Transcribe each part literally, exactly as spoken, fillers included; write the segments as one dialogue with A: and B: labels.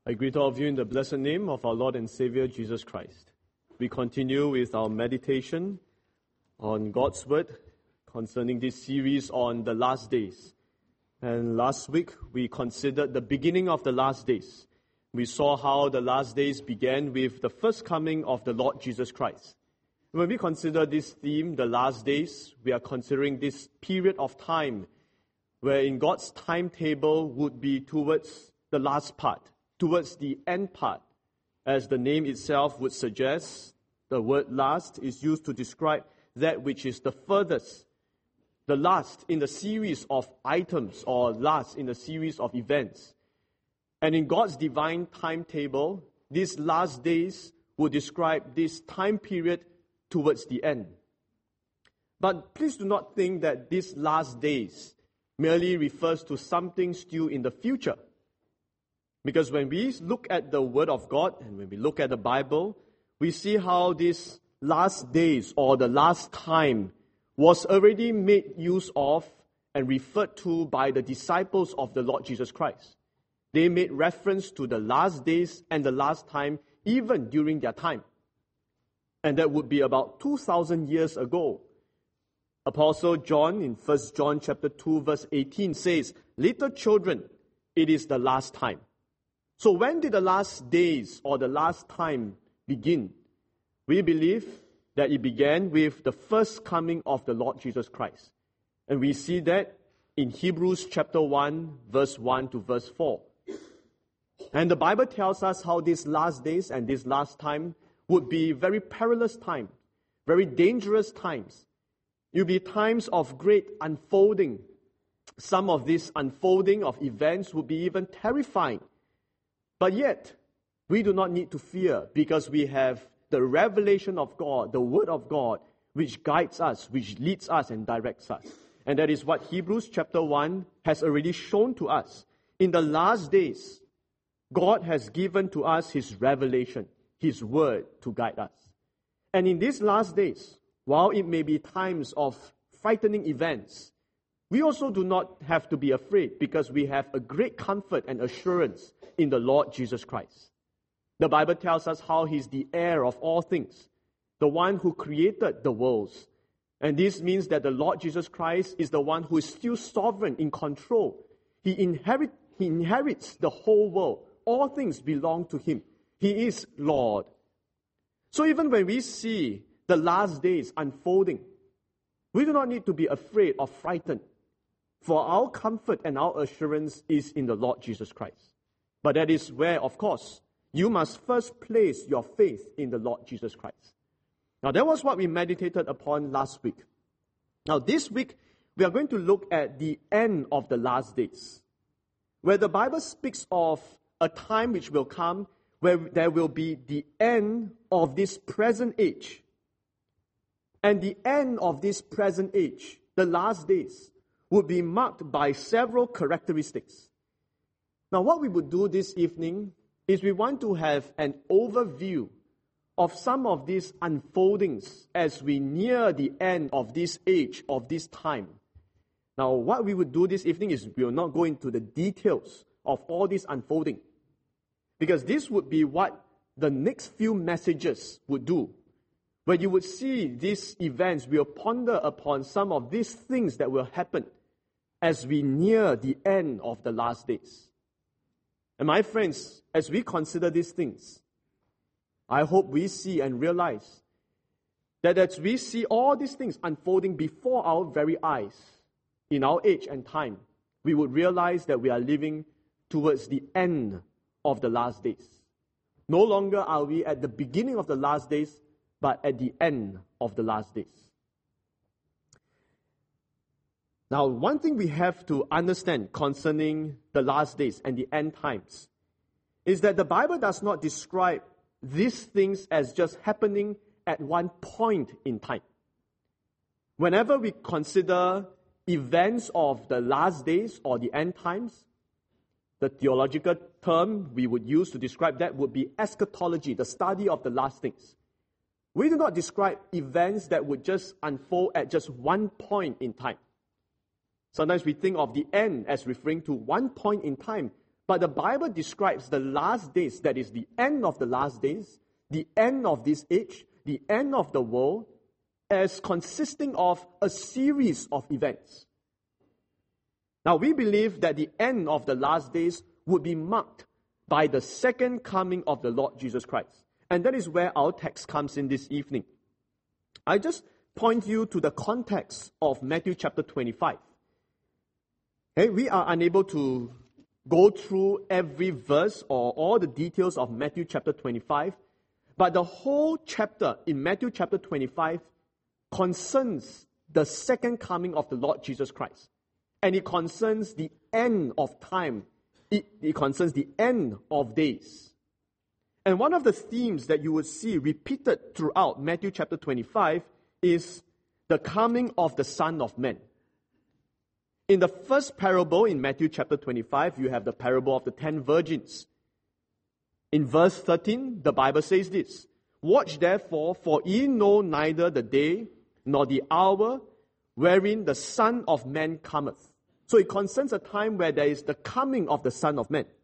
A: I greet all of you in the blessed name of our Lord and Savior, Jesus Christ. We continue with our meditation on God's Word concerning this series on the last days. And last week, we considered the beginning of the last days. We saw how the last days began with the first coming of the Lord Jesus Christ. When we consider this theme, the last days, we are considering this period of time where in God's timetable would be towards the last part, towards the end part. As the name itself would suggest, the word last is used to describe that which is the furthest, the last in the series of items or last in the series of events. And in God's divine timetable, these last days will describe this time period towards the end. But please do not think that these last days merely refers to something still in the future. Because when we look at the Word of God and when we look at the Bible, we see how these last days or the last time was already made use of and referred to by the disciples of the Lord Jesus Christ. They made reference to the last days and the last time even during their time. And that would be about two thousand years ago. Apostle John in First John chapter two verse eighteen says, "Little children, it is the last time." So when did the last days or the last time begin? We believe that it began with the first coming of the Lord Jesus Christ. And we see that in Hebrews chapter one, verse one to verse four. And the Bible tells us how these last days and this last time would be very perilous times, very dangerous times. It will be times of great unfolding. Some of this unfolding of events would be even terrifying. But yet, we do not need to fear because we have the revelation of God, the Word of God, which guides us, which leads us and directs us. And that is what Hebrews chapter one has already shown to us. In the last days, God has given to us His revelation, His Word to guide us. And in these last days, while it may be times of frightening events, we also do not have to be afraid because we have a great comfort and assurance in the Lord Jesus Christ. The Bible tells us how He's the heir of all things, the one who created the worlds. And this means that the Lord Jesus Christ is the one who is still sovereign, in control. He, inherit, he inherits the whole world. All things belong to Him. He is Lord. So even when we see the last days unfolding, we do not need to be afraid or frightened. For our comfort and our assurance is in the Lord Jesus Christ. But that is where, of course, you must first place your faith in the Lord Jesus Christ. Now, that was what we meditated upon last week. Now, this week, we are going to look at the end of the last days, where the Bible speaks of a time which will come where there will be the end of this present age. And the end of this present age, the last days, would be marked by several characteristics. Now, what we would do this evening is we want to have an overview of some of these unfoldings as we near the end of this age, of this time. Now, what we would do this evening is we will not go into the details of all this unfolding, because this would be what the next few messages would do. Where you would see these events, we'll ponder upon some of these things that will happen as we near the end of the last days. And my friends, as we consider these things, I hope we see and realize that as we see all these things unfolding before our very eyes, in our age and time, we would realize that we are living towards the end of the last days. No longer are we at the beginning of the last days, but at the end of the last days. Now, one thing we have to understand concerning the last days and the end times is that the Bible does not describe these things as just happening at one point in time. Whenever we consider events of the last days or the end times, the theological term we would use to describe that would be eschatology, the study of the last things. We do not describe events that would just unfold at just one point in time. Sometimes we think of the end as referring to one point in time, But the Bible describes the last days, that is the end of the last days, the end of this age, the end of the world, as consisting of a series of events. Now, we believe that the end of the last days would be marked by the second coming of the Lord Jesus Christ. And that is where our text comes in this evening. I just point you to the context of Matthew chapter twenty-five. Okay, we are unable to go through every verse or all the details of Matthew chapter twenty-five, but the whole chapter in Matthew chapter twenty-five concerns the second coming of the Lord Jesus Christ. And it concerns the end of time. It, it concerns the end of days. And one of the themes that you will see repeated throughout Matthew chapter twenty-five is the coming of the Son of Man. In the first parable in Matthew chapter twenty-five, you have the parable of the ten virgins. In verse thirteen, the Bible says this, "Watch therefore, for ye know neither the day nor the hour wherein the Son of Man cometh." So it concerns a time where there is the coming of the Son of Man.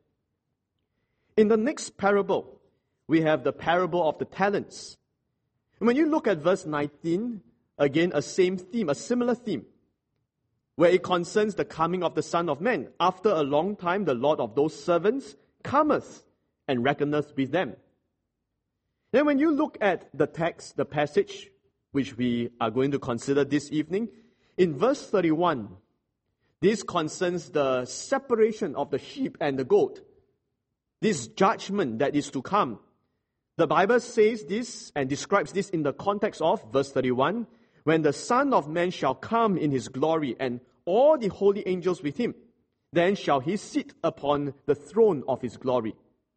A: In the next parable, we have the parable of the talents. And when you look at verse nineteen, again, a same theme, a similar theme, where it concerns the coming of the Son of Man. After a long time, the Lord of those servants cometh and reckoneth with them. Then when you look at the text, the passage, which we are going to consider this evening, in verse thirty-one, this concerns the separation of the sheep and the goat. This judgment that is to come. The Bible says this and describes this in the context of verse thirty-one, "When the Son of Man shall come in his glory, and all the holy angels with him, then shall he sit upon the throne of his glory."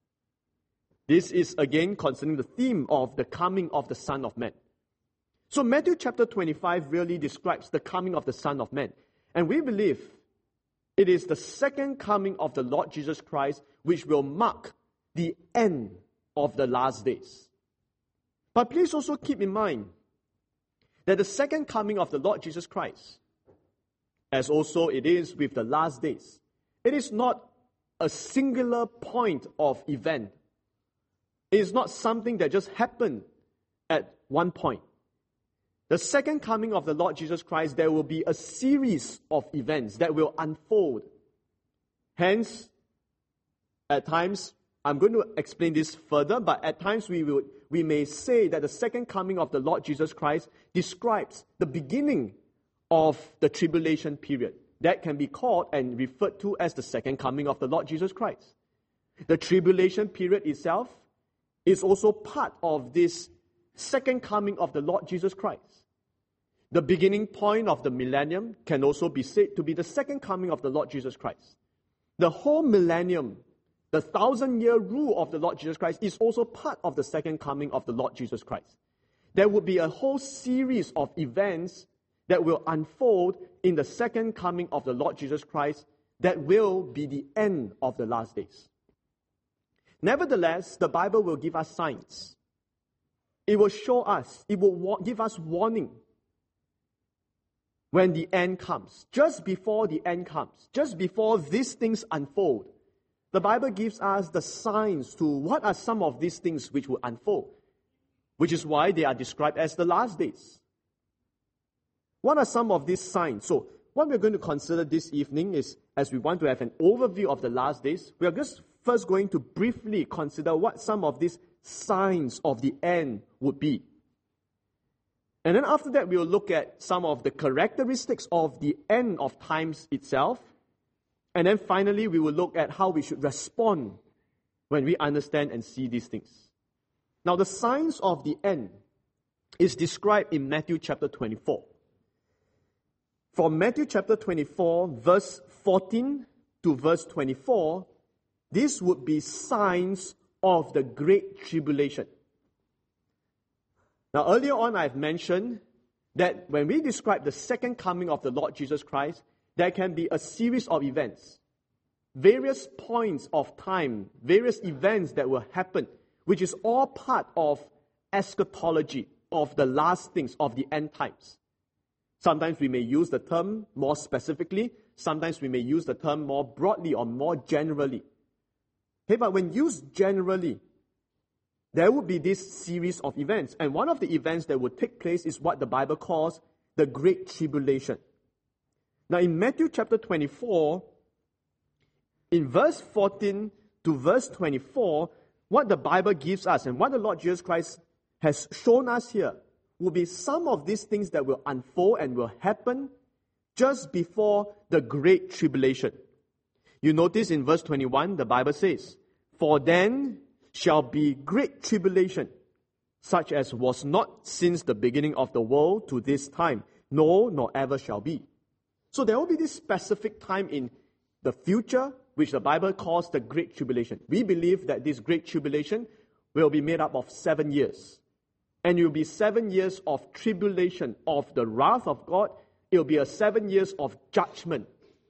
A: This is again concerning the theme of the coming of the Son of Man. So Matthew chapter twenty-five really describes the coming of the Son of Man. And we believe it is the second coming of the Lord Jesus Christ which will mark the end of the last days. But please also keep in mind that the second coming of the Lord Jesus Christ, as also it is with the last days, it is not a singular point of event. It is not something that just happened at one point. The second coming of the Lord Jesus Christ, there will be a series of events that will unfold. Hence, at times, I'm going to explain this further, but at times we will, we may say that the second coming of the Lord Jesus Christ describes the beginning of the tribulation period. That can be called and referred to as the second coming of the Lord Jesus Christ. The tribulation period itself is also part of this second coming of the Lord Jesus Christ. The beginning point of the millennium can also be said to be the second coming of the Lord Jesus Christ. The whole millennium, the thousand-year rule of the Lord Jesus Christ is also part of the second coming of the Lord Jesus Christ. There will be a whole series of events that will unfold in the second coming of the Lord Jesus Christ that will be the end of the last days. Nevertheless, the Bible will give us signs. It will show us, it will wa- give us warning when the end comes. Just before the end comes, just before these things unfold, the Bible gives us the signs to what are some of these things which will unfold, which is why they are described as the last days. What are some of these signs? So, what we're going to consider this evening is, as we want to have an overview of the last days, we are just first going to briefly consider what some of these signs of the end would be. And then after that, we will look at some of the characteristics of the end of times itself. And then finally, we will look at how we should respond when we understand and see these things. Now, the signs of the end is described in Matthew chapter twenty-four. From Matthew chapter twenty-four, verse fourteen to verse twenty-four, this would be signs of the Great Tribulation. Now, earlier on, I've mentioned that when we describe the second coming of the Lord Jesus Christ, there can be a series of events, various points of time, various events that will happen, which is all part of eschatology, of the last things, of the end times. Sometimes we may use the term more specifically, sometimes we may use the term more broadly or more generally. Okay, but when used generally, there would be this series of events. And one of the events that would take place is what the Bible calls the Great Tribulation. Now in Matthew chapter twenty-four, in verse fourteen to verse twenty-four, what the Bible gives us and what the Lord Jesus Christ has shown us here will be some of these things that will unfold and will happen just before the Great Tribulation. You notice in verse twenty-one, the Bible says, "For then shall be great tribulation, such as was not since the beginning of the world to this time, no, nor ever shall be." So there will be this specific time in the future, which the Bible calls the Great Tribulation. We believe that this Great Tribulation will be made up of seven years. And it will be seven years of tribulation, of the wrath of God. It will be a seven years of judgment.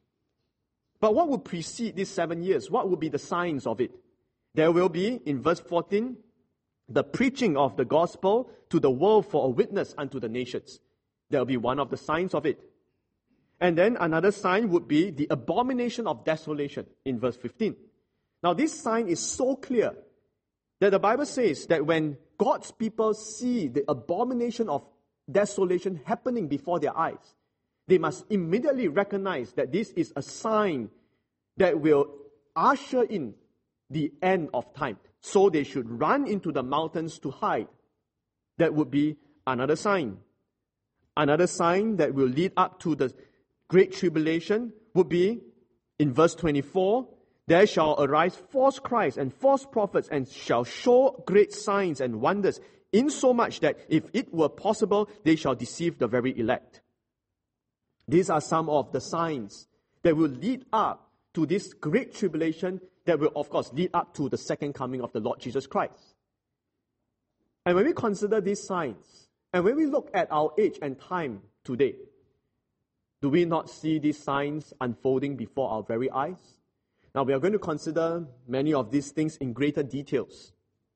A: But what will precede these seven years? What will be the signs of it? There will be, in verse fourteen, the preaching of the gospel to the world for a witness unto the nations. There will be one of the signs of it. And then another sign would be the abomination of desolation in verse fifteen. Now this sign is so clear that the Bible says that when God's people see the abomination of desolation happening before their eyes, they must immediately recognize that this is a sign that will usher in the end of time. So they should run into the mountains to hide. That would be another sign. Another sign that will lead up to the Great Tribulation would be, in verse twenty-four, "There shall arise false Christs and false prophets, and shall show great signs and wonders, insomuch that if it were possible, they shall deceive the very elect." These are some of the signs that will lead up to this Great Tribulation that will, of course, lead up to the second coming of the Lord Jesus Christ. And when we consider these signs, and when we look at our age and time today, do we not see these signs unfolding before our very eyes? Now, we are going to consider many of these things in greater details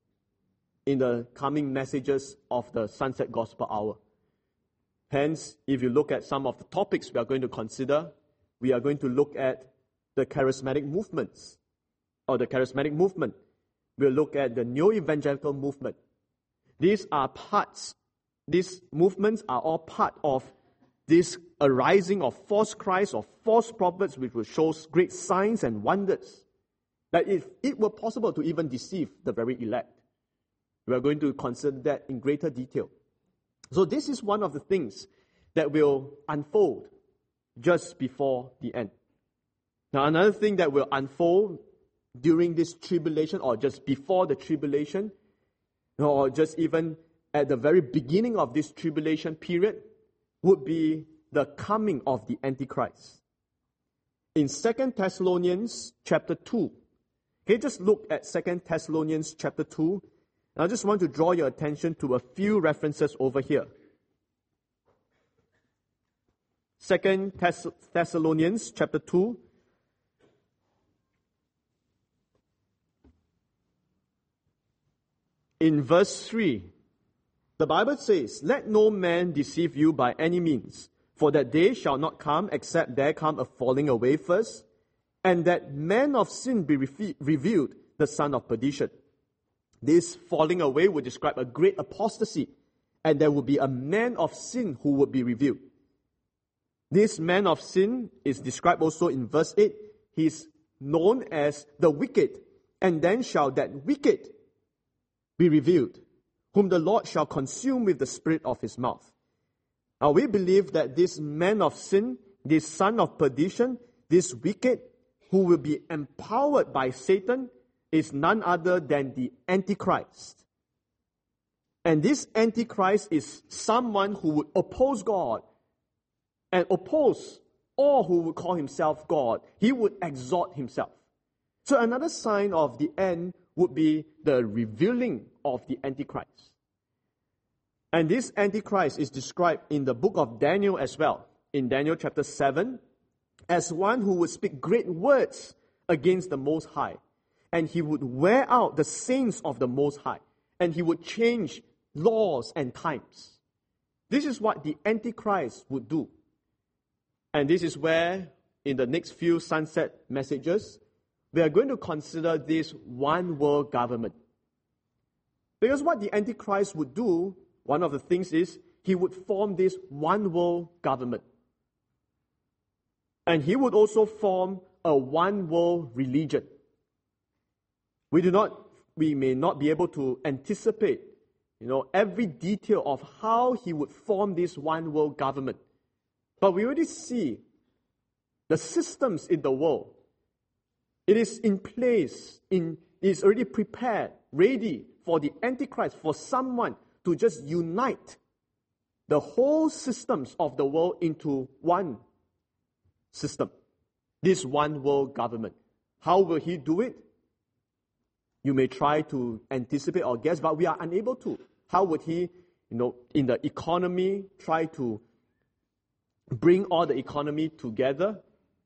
A: in the coming messages of the Sunset Gospel Hour. Hence, if you look at some of the topics we are going to consider, we are going to look at the charismatic movements, or the charismatic movement. We'll look at the neo-evangelical movement. These are parts, these movements are all part of this arising of false Christs or false prophets, which will show great signs and wonders, that if it were possible to even deceive the very elect. We are going to consider that in greater detail. So this is one of the things that will unfold just before the end. Now another thing that will unfold during this tribulation, or just before the tribulation, or just even at the very beginning of this tribulation period, would be the coming of the Antichrist. In Second Thessalonians chapter two, okay, just look at Second Thessalonians chapter two. I just want to draw your attention to a few references over here. Second Thess- Thessalonians chapter two. In verse three, the Bible says, "Let no man deceive you by any means, for that day shall not come except there come a falling away first, and that man of sin be re- revealed, the son of perdition." This falling away would describe a great apostasy, and there would be a man of sin who would be revealed. This man of sin is described also in verse eight. He is known as the wicked, and then shall that wicked be revealed, whom the Lord shall consume with the spirit of his mouth. Now we believe that this man of sin, this son of perdition, this wicked, who will be empowered by Satan, is none other than the Antichrist. And this Antichrist is someone who would oppose God and oppose all who would call himself God. He would exalt himself. So another sign of the end would be the revealing of the Antichrist. And this Antichrist is described in the book of Daniel as well, in Daniel chapter seven, as one who would speak great words against the Most High. And he would wear out the saints of the Most High. And he would change laws and times. This is what the Antichrist would do. And this is where, in the next few sunset messages, we are going to consider this one world government. Because what the Antichrist would do, one of the things is, he would form this one world government. And he would also form a one world religion. We do not, we may not be able to anticipate, you know, every detail of how he would form this one world government. But we already see the systems in the world. It is in place, in, it is already prepared, ready for the Antichrist, for someone to just unite the whole systems of the world into one system. This one world government. How will he do it? You may try to anticipate or guess, but we are unable to. How would he, you know, in the economy, try to bring all the economy together?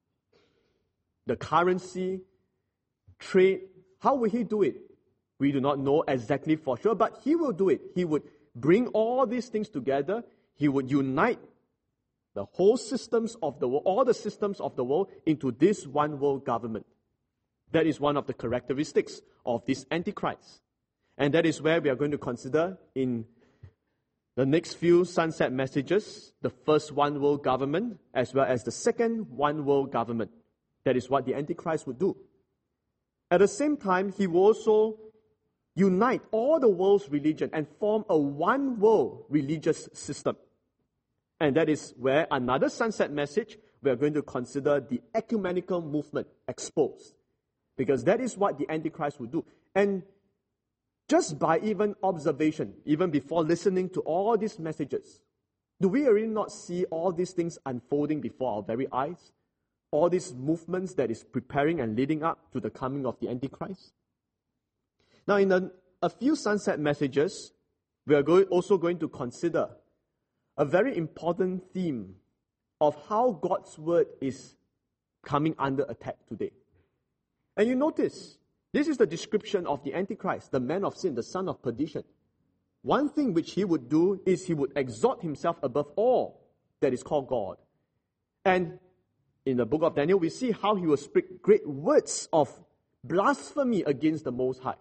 A: The currency, trade, how will he do it? We do not know exactly for sure, but he will do it. He would bring all these things together. He would unite the whole systems of the world, all the systems of the world, into this one world government. That is one of the characteristics of this Antichrist. And that is where we are going to consider in the next few sunset messages, the first one world government, as well as the second one world government. That is what the Antichrist would do. At the same time, he will also unite all the world's religion and form a one world religious system. And that is where another sunset message, we are going to consider the ecumenical movement exposed. Because that is what the Antichrist would do. And just by even observation, even before listening to all these messages, do we really not see all these things unfolding before our very eyes? All these movements that is preparing and leading up to the coming of the Antichrist? Now, in a, a few sunset messages, we are going, also going to consider a very important theme of how God's word is coming under attack today. And you notice, this is the description of the Antichrist, the man of sin, the son of perdition. One thing which he would do is he would exalt himself above all that is called God. And in the book of Daniel, we see how he will speak great words of blasphemy against the Most High.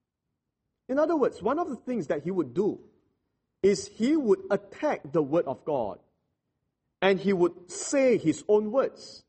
A: In other words, one of the things that he would do is he would attack the word of God. And he would say his own words.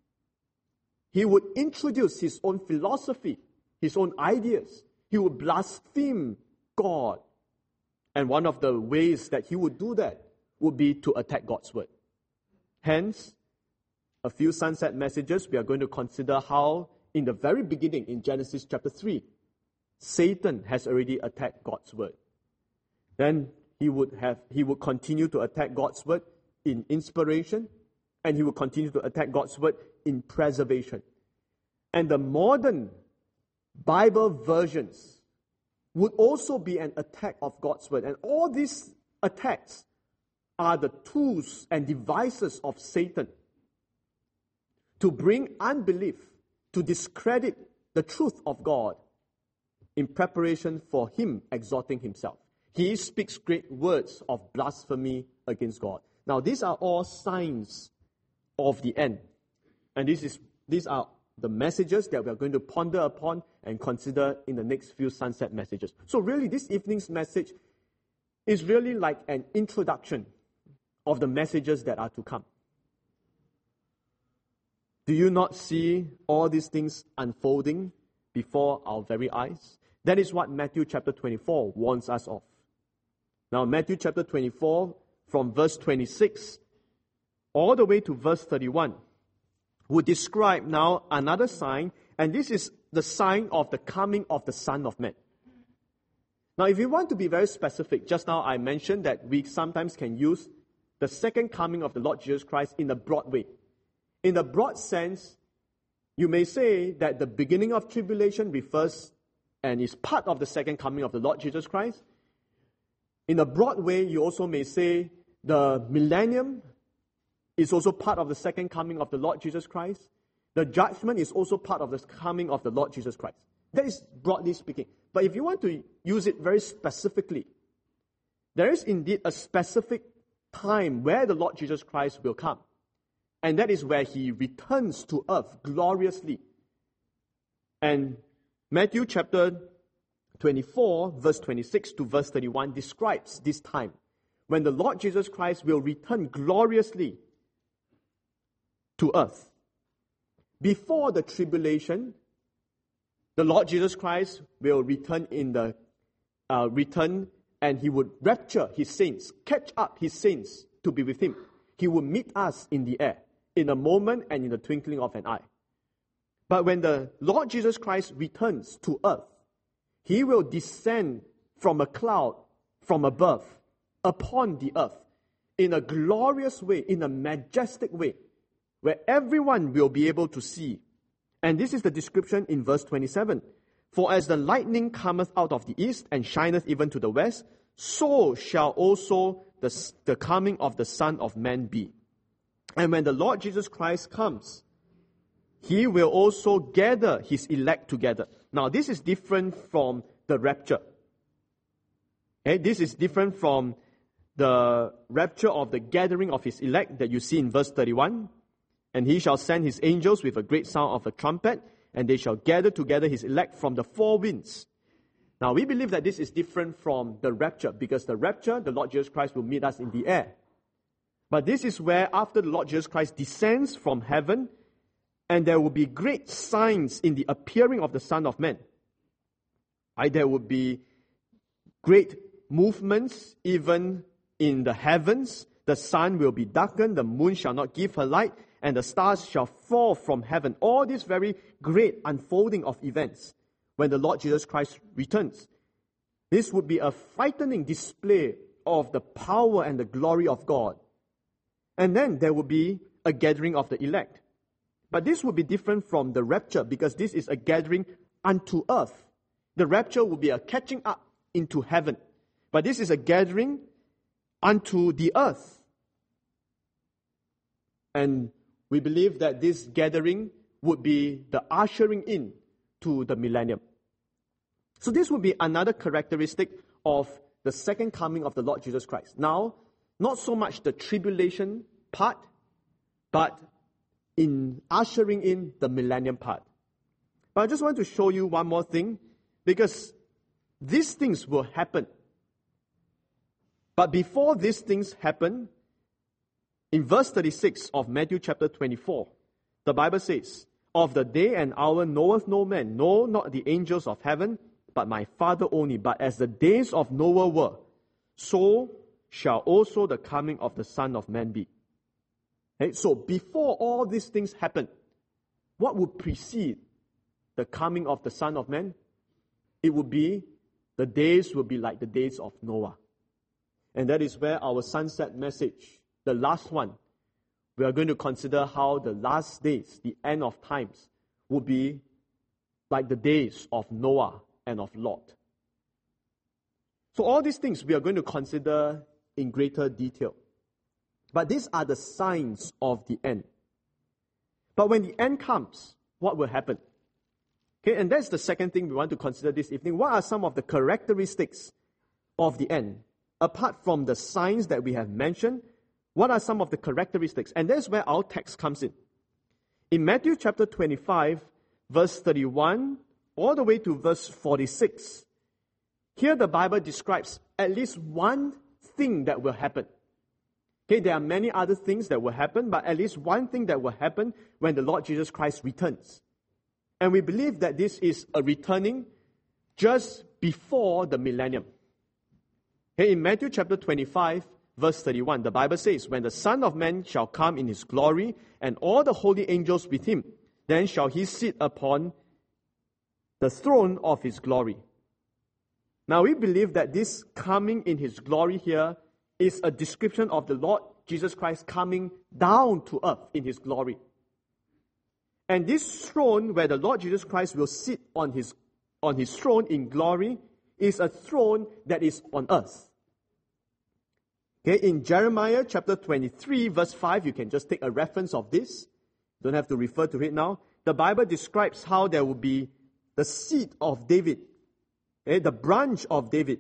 A: He would introduce his own philosophy, his own ideas. He would blaspheme God. And one of the ways that he would do that would be to attack God's word. Hence, a few sunset messages, we are going to consider how, in the very beginning, in Genesis chapter three, Satan has already attacked God's word. Then he would have, he would continue to attack God's word in inspiration, and he would continue to attack God's word in preservation. And the modern Bible versions would also be an attack of God's word. And all these attacks are the tools and devices of Satan to bring unbelief, to discredit the truth of God in preparation for him exalting himself. He speaks great words of blasphemy against God. Now, these are all signs of the end. And this is these are the messages that we are going to ponder upon and consider in the next few sunset messages. So really, this evening's message is really like an introduction of the messages that are to come. Do you not see all these things unfolding before our very eyes? That is what Matthew chapter twenty-four warns us of. Now, Matthew chapter twenty-four, from verse twenty-six all the way to verse thirty-one, would describe now another sign, and this is the sign of the coming of the Son of Man. Now, if you want to be very specific, just now I mentioned that we sometimes can use the second coming of the Lord Jesus Christ in a broad way. In the broad sense, you may say that the beginning of tribulation refers and is part of the second coming of the Lord Jesus Christ. In a broad way, you also may say the millennium is also part of the second coming of the Lord Jesus Christ. The judgment is also part of the coming of the Lord Jesus Christ. That is broadly speaking. But if you want to use it very specifically, there is indeed a specific time where the Lord Jesus Christ will come. And that is where he returns to earth gloriously And Matthew chapter twenty-four, verse twenty-six to verse thirty-one describes this time when the Lord Jesus Christ will return gloriously to earth. Before the tribulation, the Lord Jesus Christ will return in the uh, return, and he would rapture his saints, catch up his saints to be with him. He will meet us in the air in a moment and in the twinkling of an eye. But when the Lord Jesus Christ returns to earth, he will descend from a cloud from above upon the earth in a glorious way, in a majestic way, where everyone will be able to see. And this is the description in verse twenty-seven. For as the lightning cometh out of the east and shineth even to the west, so shall also the, the coming of the Son of Man be. And when the Lord Jesus Christ comes, he will also gather his elect together. Now, this is different from the rapture. Okay? This is different from the rapture of the gathering of his elect that you see in verse thirty-one. And he shall send his angels with a great sound of a trumpet, and they shall gather together his elect from the four winds. Now, we believe that this is different from the rapture, because the rapture, the Lord Jesus Christ will meet us in the air. But this is where, after the Lord Jesus Christ descends from heaven, and there will be great signs in the appearing of the Son of Man. Right? There will be great movements even in the heavens. The sun will be darkened, the moon shall not give her light, and the stars shall fall from heaven. All this very great unfolding of events when the Lord Jesus Christ returns. This would be a frightening display of the power and the glory of God. And then there will be a gathering of the elect. But this would be different from the rapture, because this is a gathering unto earth. The rapture will be a catching up into heaven. But this is a gathering unto the earth. And we believe that this gathering would be the ushering in to the millennium. So this would be another characteristic of the second coming of the Lord Jesus Christ. Now, not so much the tribulation part, but in ushering in the millennium part. But I just want to show you one more thing, because these things will happen. But before these things happen, in verse thirty-six of Matthew chapter twenty-four, the Bible says, Of the day and hour knoweth no man, no, not the angels of heaven, but my Father only. But as the days of Noah were, so shall also the coming of the Son of Man be. Okay? So before all these things happen, what would precede the coming of the Son of Man? It would be, the days will be like the days of Noah. And that is where our sunset message, the last one, we are going to consider how the last days, the end of times, will be like the days of Noah and of Lot. So all these things we are going to consider in greater detail. But these are the signs of the end. But when the end comes, what will happen? Okay, and that's the second thing we want to consider this evening. What are some of the characteristics of the end? Apart from the signs that we have mentioned, what are some of the characteristics? And that's where our text comes in. In Matthew chapter twenty-five, verse thirty-one, all the way to verse forty-six, here the Bible describes at least one thing that will happen. Okay, there are many other things that will happen, but at least one thing that will happen when the Lord Jesus Christ returns. And we believe that this is a returning just before the millennium. Okay, in Matthew chapter twenty-five, verse thirty-one, the Bible says, When the Son of Man shall come in his glory, and all the holy angels with him, then shall he sit upon the throne of his glory. Now we believe that this coming in his glory here is a description of the Lord Jesus Christ coming down to earth in his glory. And this throne where the Lord Jesus Christ will sit on his, on his throne in glory is a throne that is on earth. Okay, in Jeremiah chapter twenty-three, verse five, you can just take a reference of this. Don't have to refer to it now. The Bible describes how there will be the seed of David, okay, the branch of David,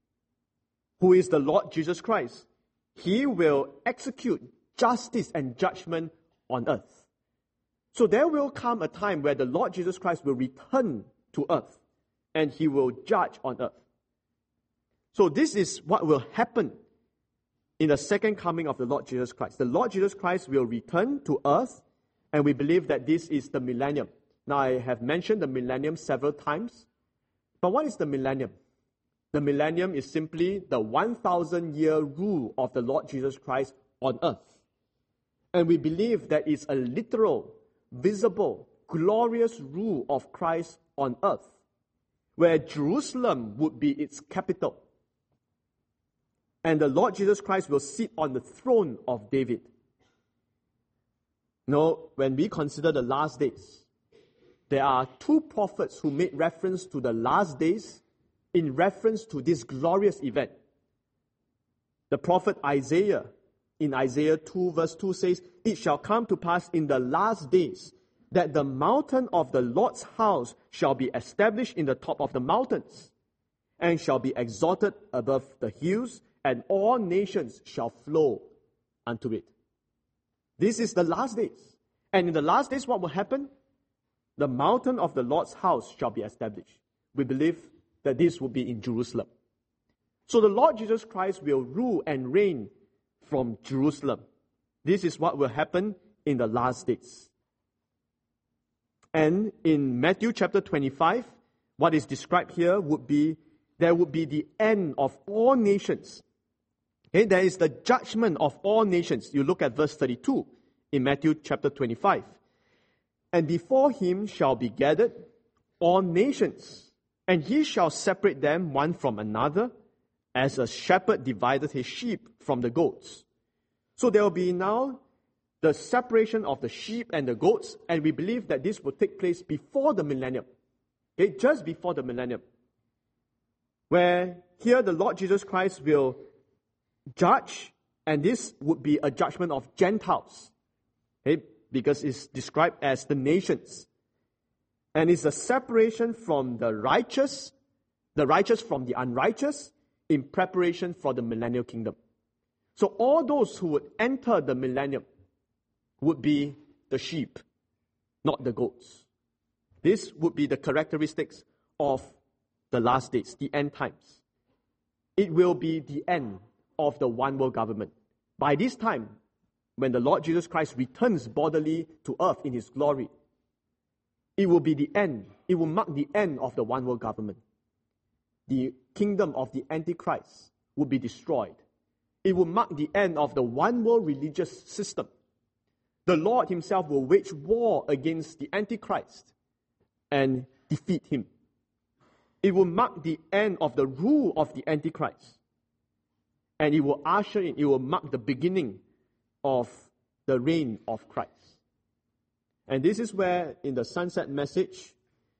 A: who is the Lord Jesus Christ. He will execute justice and judgment on earth. So there will come a time where the Lord Jesus Christ will return to earth and he will judge on earth. So this is what will happen in the second coming of the Lord Jesus Christ. The Lord Jesus Christ will return to earth, and we believe that this is the millennium. Now, I have mentioned the millennium several times, but what is the millennium? The millennium is simply the one thousand year rule of the Lord Jesus Christ on earth. And we believe that it's a literal, visible, glorious rule of Christ on earth, where Jerusalem would be its capital. And the Lord Jesus Christ will sit on the throne of David. No, when we consider the last days, there are two prophets who made reference to the last days in reference to this glorious event. The prophet Isaiah, in Isaiah two verse two says, "It shall come to pass in the last days that the mountain of the Lord's house shall be established in the top of the mountains, and shall be exalted above the hills, and all nations shall flow unto it." This is the last days. And in the last days, what will happen? The mountain of the Lord's house shall be established. We believe that this will be in Jerusalem. So the Lord Jesus Christ will rule and reign from Jerusalem. This is what will happen in the last days. And in Matthew chapter twenty-five, what is described here would be, there would be the end of all nations. Okay, there is the judgment of all nations. You look at verse thirty-two in Matthew chapter twenty-five. "And before him shall be gathered all nations, and he shall separate them one from another, as a shepherd divideth his sheep from the goats." So there will be now the separation of the sheep and the goats, and we believe that this will take place before the millennium. Okay, just before the millennium. Where here the Lord Jesus Christ will judge, and this would be a judgment of Gentiles, okay, because it's described as the nations. And it's a separation from the righteous, the righteous from the unrighteous, in preparation for the millennial kingdom. So all those who would enter the millennium would be the sheep, not the goats. This would be the characteristics of the last days, the end times. It will be the end of the one world government. By this time, when the Lord Jesus Christ returns bodily to earth in his glory, it will be the end. It will mark the end of the one world government. The kingdom of the Antichrist will be destroyed. It will mark the end of the one world religious system. The Lord himself will wage war against the Antichrist and defeat him. It will mark the end of the rule of the Antichrist. And it will usher in, it will mark the beginning of the reign of Christ. And this is where, in the sunset message,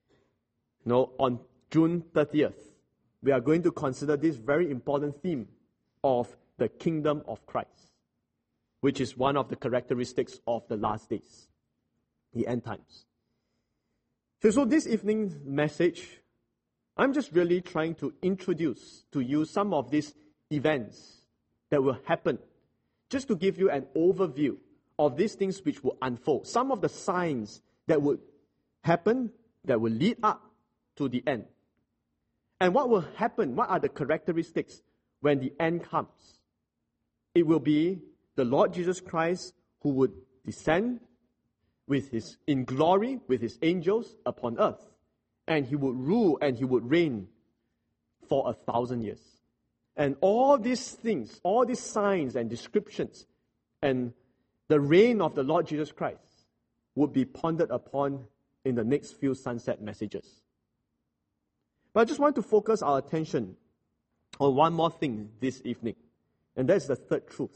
A: you know, on June thirtieth, we are going to consider this very important theme of the kingdom of Christ, which is one of the characteristics of the last days, the end times. So, so this evening's message, I'm just really trying to introduce to you some of these events that will happen, just to give you an overview of these things which will unfold, some of the signs that would happen, that will lead up to the end. And what will happen, what are the characteristics when the end comes? It will be the Lord Jesus Christ who would descend with his, in glory with his angels upon earth. And he would rule and he would reign for a thousand years. And all these things, all these signs and descriptions and the reign of the Lord Jesus Christ would be pondered upon in the next few sunset messages. But I just want to focus our attention on one more thing this evening, and that's the third truth.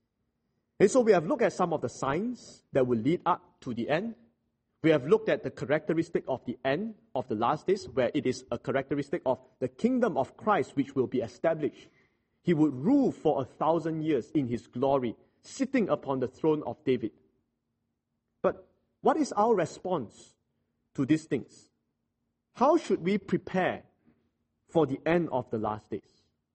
A: And so we have looked at some of the signs that will lead up to the end. We have looked at the characteristic of the end of the last days, where it is a characteristic of the kingdom of Christ which will be established. He would rule for a thousand years in his glory, sitting upon the throne of David. But what is our response to these things? How should we prepare for the end of the last days?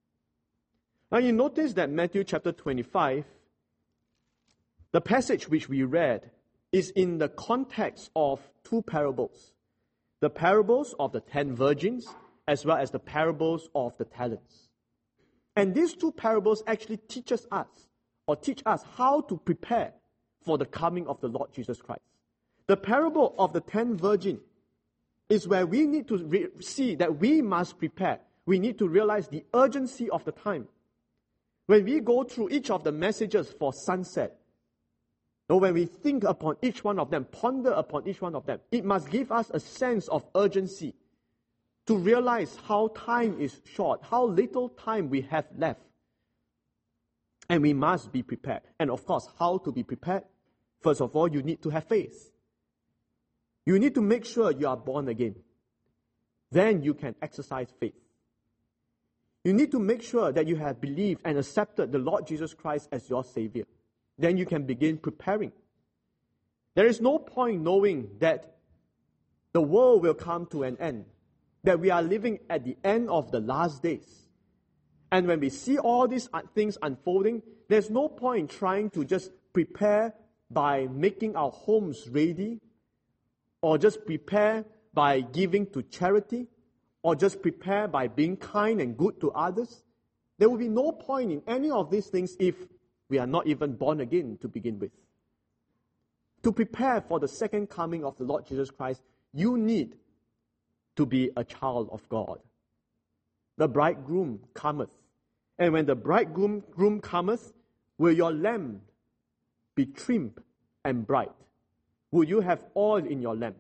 A: Now you notice that Matthew chapter twenty-five, the passage which we read, is in the context of two parables. The parables of the ten virgins, as well as the parables of the talents. And these two parables actually teaches us, or teach us how to prepare for the coming of the Lord Jesus Christ. The parable of the ten virgins is where we need to re- see that we must prepare. We need to realize the urgency of the time. When we go through each of the messages for sunset, or when we think upon each one of them, ponder upon each one of them, it must give us a sense of urgency to realize how time is short, how little time we have left. And we must be prepared. And of course, how to be prepared? First of all, you need to have faith. You need to make sure you are born again. Then you can exercise faith. You need to make sure that you have believed and accepted the Lord Jesus Christ as your Savior. Then you can begin preparing. There is no point knowing that the world will come to an end, that we are living at the end of the last days. And when we see all these things unfolding, there's no point trying to just prepare by making our homes ready, or just prepare by giving to charity, or just prepare by being kind and good to others. There will be no point in any of these things if we are not even born again to begin with. To prepare for the second coming of the Lord Jesus Christ, you need to be a child of God. The bridegroom cometh. And when the bridegroom groom cometh, will your lamp be trimmed and bright? Will you have oil in your lamp?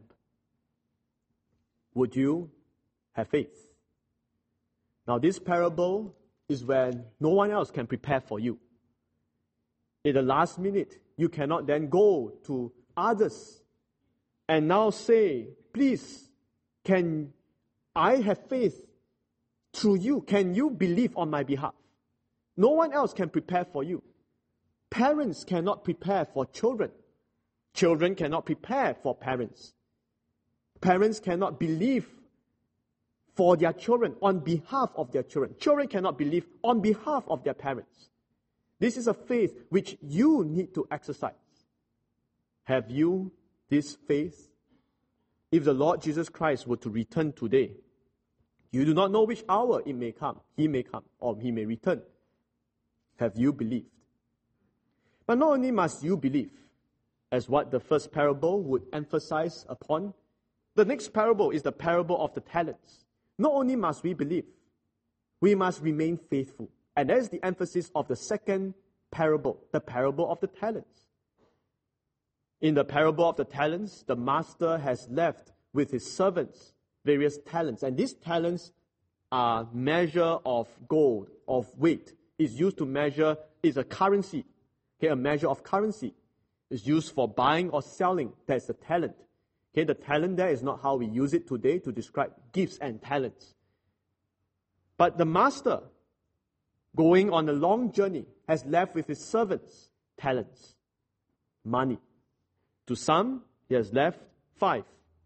A: Would you have faith? Now this parable is when no one else can prepare for you. In the last minute, you cannot then go to others and now say, please, can I have faith through you? Can you believe on my behalf? No one else can prepare for you. Parents cannot prepare for children. Children cannot prepare for parents. Parents cannot believe for their children on behalf of their children. Children cannot believe on behalf of their parents. This is a faith which you need to exercise. Have you this faith? If the Lord Jesus Christ were to return today, you do not know which hour it may come. He may come or he may return. Have you believed? But not only must you believe, as what the first parable would emphasize upon, the next parable is the parable of the talents. Not only must we believe, we must remain faithful. And that is the emphasis of the second parable, the parable of the talents. In the parable of the talents, the master has left with his servants various talents. And these talents are measure of gold, of weight. It's used to measure, it's a currency, okay, a measure of currency. It's used for buying or selling. That's a talent. Okay, the talent there is not how we use it today to describe gifts and talents. But the master, going on a long journey, has left with his servants talents, money. To some, he has left five.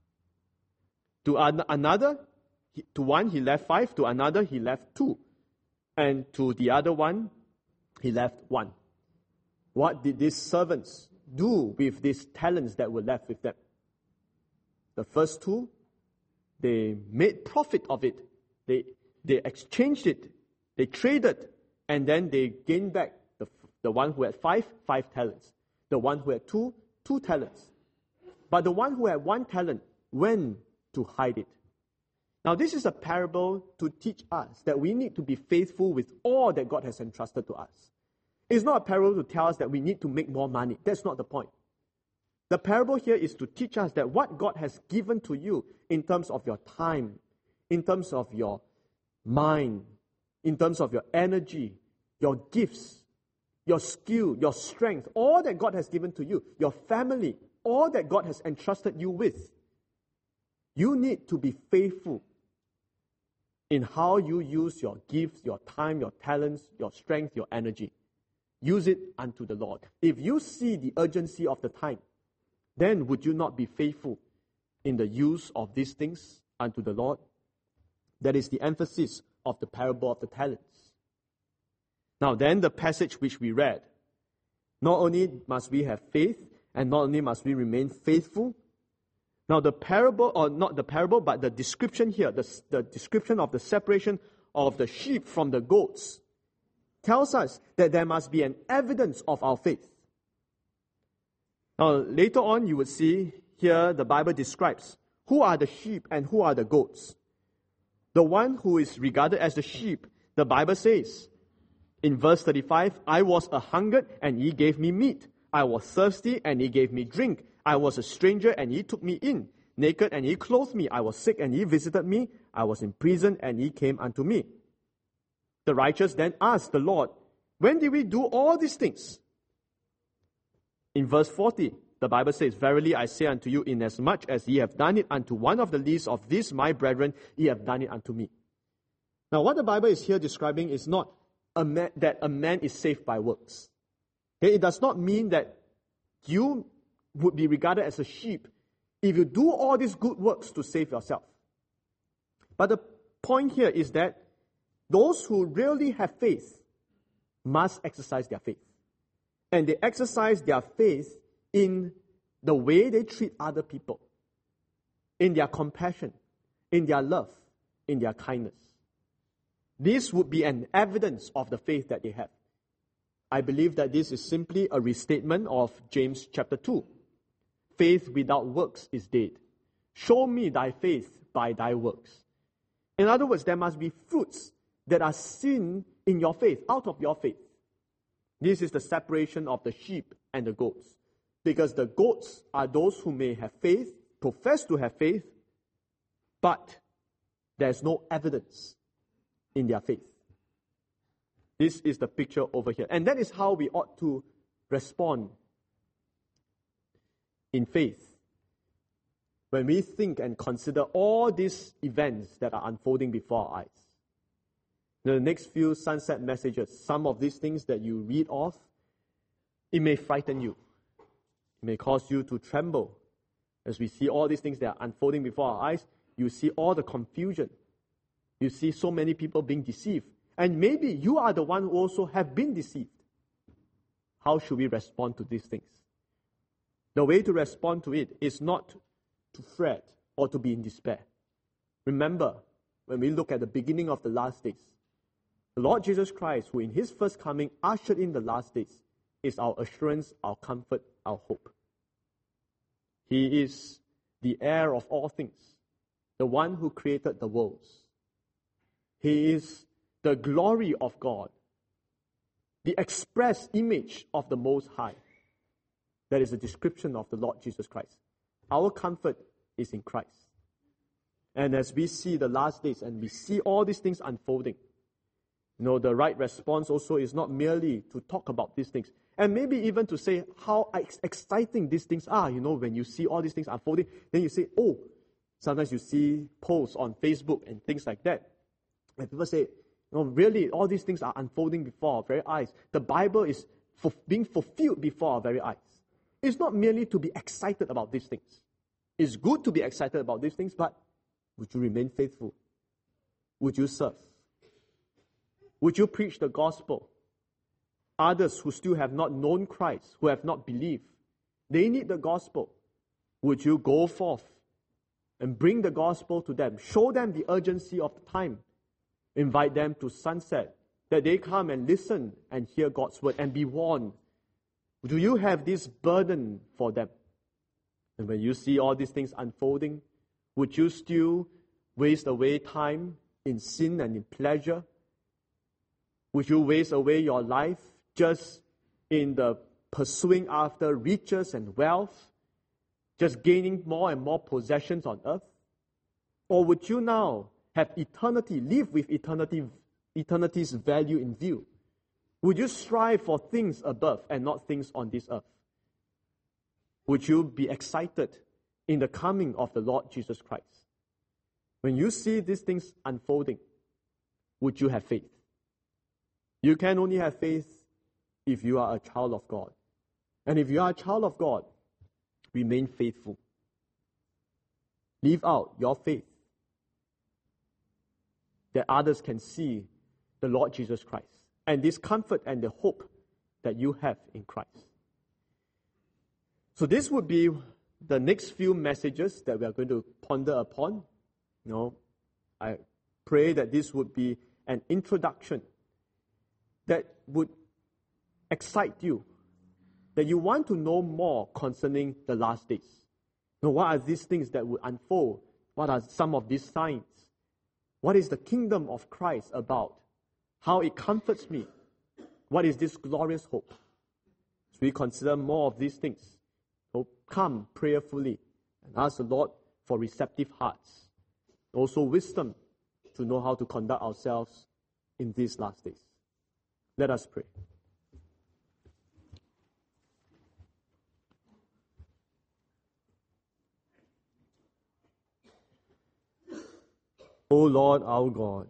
A: To an- another, he, to one he left five. To another he left two. And to the other one, he left one. What did these servants do with these talents that were left with them? The first two, they made profit of it. They, they exchanged it. They traded. And then they gained back the, the one who had five, five talents. The one who had two, two talents. But the one who had one talent went to hide it. Now this is a parable to teach us that we need to be faithful with all that God has entrusted to us. It's not a parable to tell us that we need to make more money. That's not the point. The parable here is to teach us that what God has given to you in terms of your time, in terms of your mind, in terms of your energy, your gifts, your skill, your strength, all that God has given to you, your family, all that God has entrusted you with, you need to be faithful in how you use your gifts, your time, your talents, your strength, your energy. Use it unto the Lord. If you see the urgency of the time, then would you not be faithful in the use of these things unto the Lord? That is the emphasis of the parable of the talents. Now then, the passage which we read, not only must we have faith, and not only must we remain faithful. Now the parable, or not the parable, but the description here, the, the description of the separation of the sheep from the goats, tells us that there must be an evidence of our faith. Now later on you would see here the Bible describes who are the sheep and who are the goats. The one who is regarded as the sheep, the Bible says in verse thirty-five, I was a hungered and ye gave me meat. I was thirsty and ye gave me drink. I was a stranger and ye took me in. Naked and ye clothed me. I was sick and ye visited me. I was in prison and ye came unto me. The righteous then asked the Lord, when did we do all these things? In verse forty, the Bible says, verily I say unto you, inasmuch as ye have done it unto one of the least of these my brethren, ye have done it unto me. Now what the Bible is here describing is not a man, that a man is saved by works. Okay? It does not mean that you would be regarded as a sheep if you do all these good works to save yourself. But the point here is that those who really have faith must exercise their faith. And they exercise their faith in the way they treat other people, in their compassion, in their love, in their kindness. This would be an evidence of the faith that they have. I believe that this is simply a restatement of James chapter two. Faith without works is dead. Show me thy faith by thy works. In other words, there must be fruits that are seen in your faith, out of your faith. This is the separation of the sheep and the goats. Because the goats are those who may have faith, profess to have faith, but there's no evidence in their faith. This is the picture over here. And that is how we ought to respond in faith when we think and consider all these events that are unfolding before our eyes. In the next few sunset messages, some of these things that you read of, it may frighten you. It may cause you to tremble. As we see all these things that are unfolding before our eyes, you see all the confusion. You see so many people being deceived. And maybe you are the one who also have been deceived. How should we respond to these things? The way to respond to it is not to fret or to be in despair. Remember, when we look at the beginning of the last days, the Lord Jesus Christ, who in his first coming ushered in the last days, is our assurance, our comfort, our hope. He is the heir of all things, the one who created the worlds. He is the glory of God, the express image of the Most High. That is a description of the Lord Jesus Christ. Our comfort is in Christ. And as we see the last days and we see all these things unfolding, you know, the right response also is not merely to talk about these things, and maybe even to say how ex- exciting these things are. You know, when you see all these things unfolding, then you say, oh, sometimes you see posts on Facebook and things like that. And people say, no, really, all these things are unfolding before our very eyes. The Bible is for being fulfilled before our very eyes. It's not merely to be excited about these things. It's good to be excited about these things, but would you remain faithful? Would you serve? Would you preach the gospel? Others who still have not known Christ, who have not believed, they need the gospel. Would you go forth and bring the gospel to them? Show them the urgency of the time. Invite them to sunset, that they come and listen and hear God's word and be warned. Do you have this burden for them? And when you see all these things unfolding, would you still waste away time in sin and in pleasure? Would you waste away your life just in the pursuing after riches and wealth, just gaining more and more possessions on earth? Or would you now have eternity, live with eternity, eternity's value in view? Would you strive for things above and not things on this earth? Would you be excited in the coming of the Lord Jesus Christ? When you see these things unfolding, would you have faith? You can only have faith if you are a child of God. And if you are a child of God, remain faithful. Live out your faith, that others can see the Lord Jesus Christ and this comfort and the hope that you have in Christ. So this would be the next few messages that we are going to ponder upon. You know, I pray that this would be an introduction that would excite you, that you want to know more concerning the last days. You know, what are these things that would unfold? What are some of these signs? What is the kingdom of Christ about? How it comforts me? What is this glorious hope? So we consider more of these things. So come prayerfully and ask the Lord for receptive hearts. Also wisdom to know how to conduct ourselves in these last days. Let us pray. O Lord our God,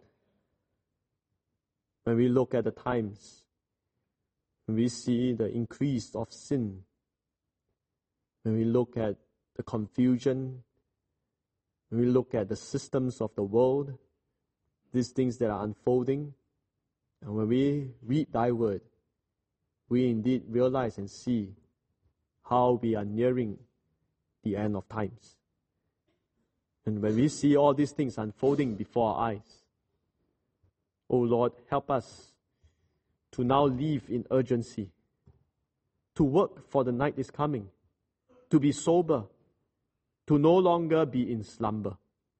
A: when we look at the times, when we see the increase of sin, when we look at the confusion, when we look at the systems of the world, these things that are unfolding, and when we read Thy word, we indeed realize and see how we are nearing the end of times. And when we see all these things unfolding before our eyes, O Lord, help us to now live in urgency, to work for the night is coming, to be sober, to no longer be in slumber.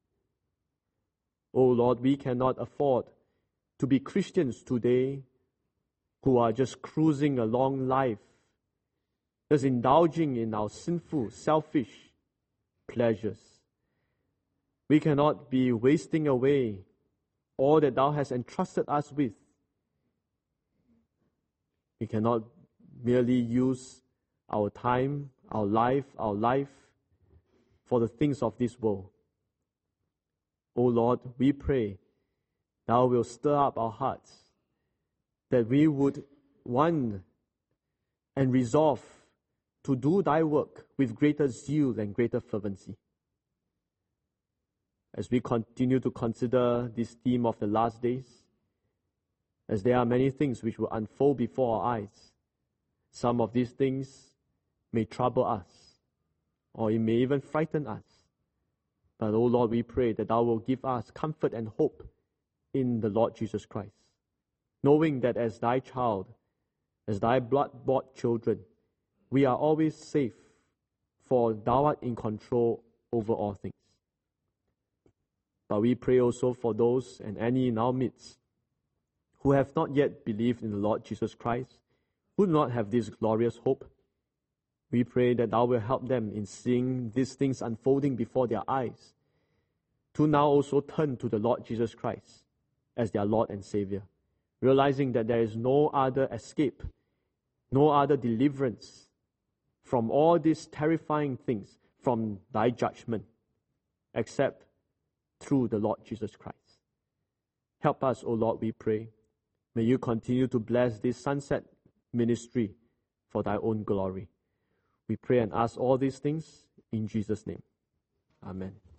A: O Lord, we cannot afford to be Christians today who are just cruising along life, just indulging in our sinful, selfish pleasures. We cannot be wasting away all that Thou hast entrusted us with. We cannot merely use our time, our life, our life for the things of this world. O Lord, we pray Thou wilt stir up our hearts, that we would want and resolve to do Thy work with greater zeal and greater fervency. As we continue to consider this theme of the last days, as there are many things which will unfold before our eyes, some of these things may trouble us, or it may even frighten us. But, O Lord, we pray that Thou will give us comfort and hope in the Lord Jesus Christ, knowing that as Thy child, as Thy blood-bought children, we are always safe, for Thou art in control over all things. But we pray also for those and any in our midst who have not yet believed in the Lord Jesus Christ, who do not have this glorious hope. We pray that Thou will help them in seeing these things unfolding before their eyes, to now also turn to the Lord Jesus Christ as their Lord and Savior, realizing that there is no other escape, no other deliverance from all these terrifying things, from Thy judgment, except through the Lord Jesus Christ. Help us, O Lord, we pray. May You continue to bless this Sunset ministry for Thy own glory. We pray and ask all these things in Jesus' name. Amen.